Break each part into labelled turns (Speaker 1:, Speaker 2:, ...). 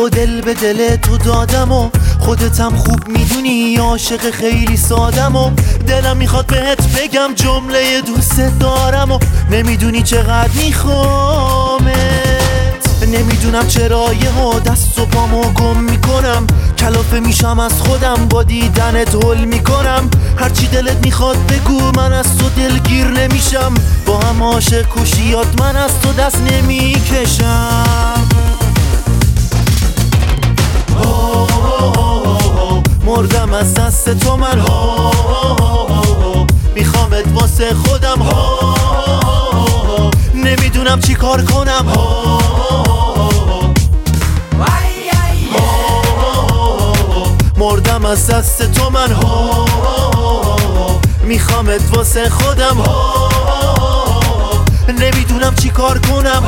Speaker 1: و دل به دل تو دادم و خودتم خوب میدونی عاشق خیلی سادم و دلم میخواد بهت بگم جمله دوست دارم و نمیدونی چقدر میخوامت. نمیدونم چرا یهو دست و پامو گم میکنم، کلافه میشم از خودم با دیدنت هول میکنم. هرچی دلت میخواد بگو من از تو دلگیر نمیشم، با هم عاشق کشیات من از تو دست نمیکشم. مردم از دست تو من، میخوامت واسه خودم، نمیدونم چی کار کنم. مردم از دست تو من، میخوامت واسه خودم، نمیدونم چی کار کنم.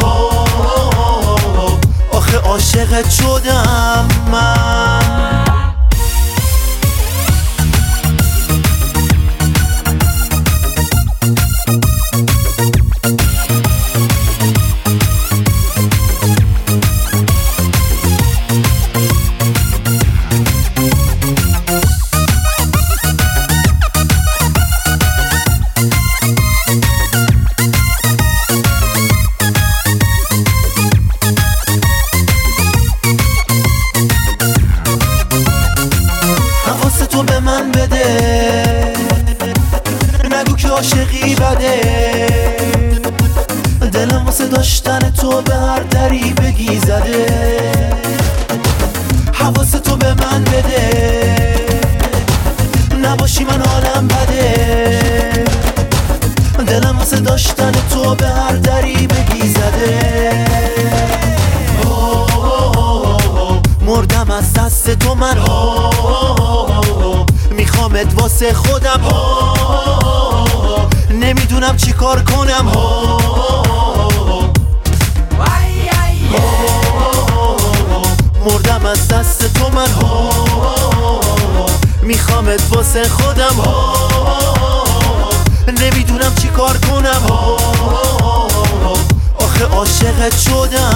Speaker 1: آخه عاشقت شدم من. تو به من بده، نگو که عاشقی بده. دلم واسه داشتن تو به هر دری بگی زده. حواس تو به من بده، نباشی من حالم بده. دلم واسه داشتن تو به هر دری بگی زده. مردم از دست تو من، میخوامت واسه خودم، نمیدونم چی کار کنم. مردم از دست تو من، میخوامت واسه خودم، نمیدونم چی کار کنم. آخه عاشقت شدم